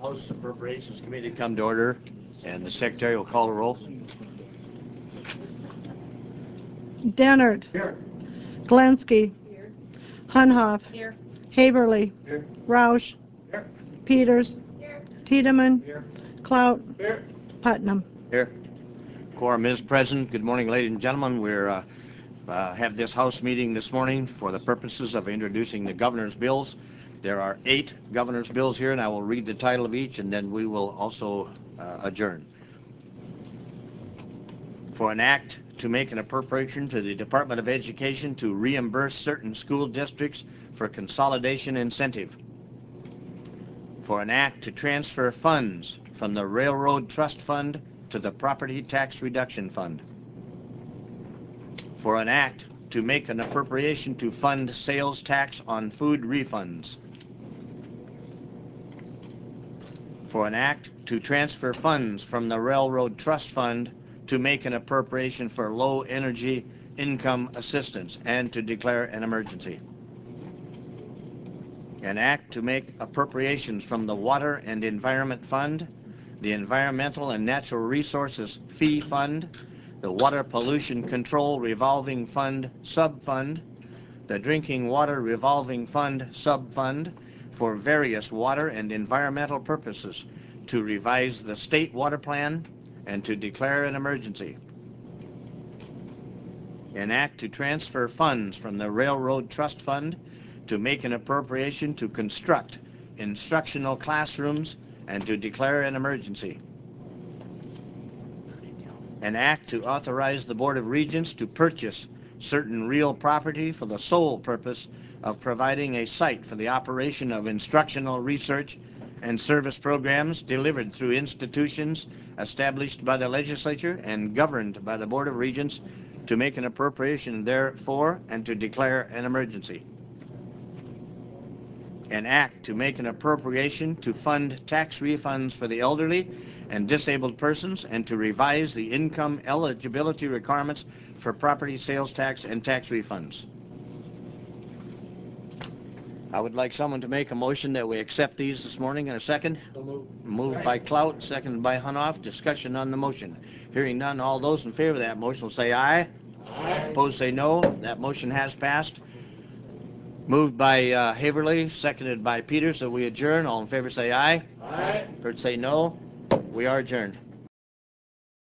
House Appropriations Committee come to order, and the Secretary will call the roll. Dennert. Here. Glensky. Here. Hunhoff. Here. Haverly. Here. Roush. Here. Peters. Here. Tiedemann. Here. Clout. Here. Putnam. Here. Quorum is present. Good morning, ladies and gentlemen. We're have this House meeting this morning for the purposes of introducing the governor's bills. There are 8 governor's bills here, and I will read the title of each, and then we will also adjourn. For an act to make an appropriation to the Department of Education to reimburse certain school districts for consolidation incentive. For an act to transfer funds from the Railroad Trust Fund to the Property Tax Reduction Fund. For an act to make an appropriation to fund sales tax on food refunds. For an act to transfer funds from the Railroad Trust Fund to make an appropriation for low energy income assistance and to declare an emergency. An act to make appropriations from the Water and Environment Fund, the Environmental and Natural Resources Fee Fund, the Water Pollution Control Revolving Fund Subfund, the Drinking Water Revolving Fund Subfund for various water and environmental purposes to revise the state water plan and to declare an emergency. An act to transfer funds from the Railroad Trust Fund to make an appropriation to construct instructional classrooms and to declare an emergency. An act to authorize the Board of Regents to purchase certain real property for the sole purpose of providing a site for the operation of instructional research and service programs delivered through institutions established by the legislature and governed by the Board of Regents, to make an appropriation therefor and to declare an emergency. An act to make an appropriation to fund tax refunds for the elderly and disabled persons and to revise the income eligibility requirements for property sales tax and tax refunds. I would like someone to make a motion that we accept these this morning in a second. Moved by Clout, seconded by Hunhoff. Discussion on the motion. Hearing none, all those in favor of that motion will say aye. Aye. Opposed say no. That motion has passed. Moved by Haverly, seconded by Peters, that we adjourn. All in favor say aye. Aye. Heard say no. We are adjourned.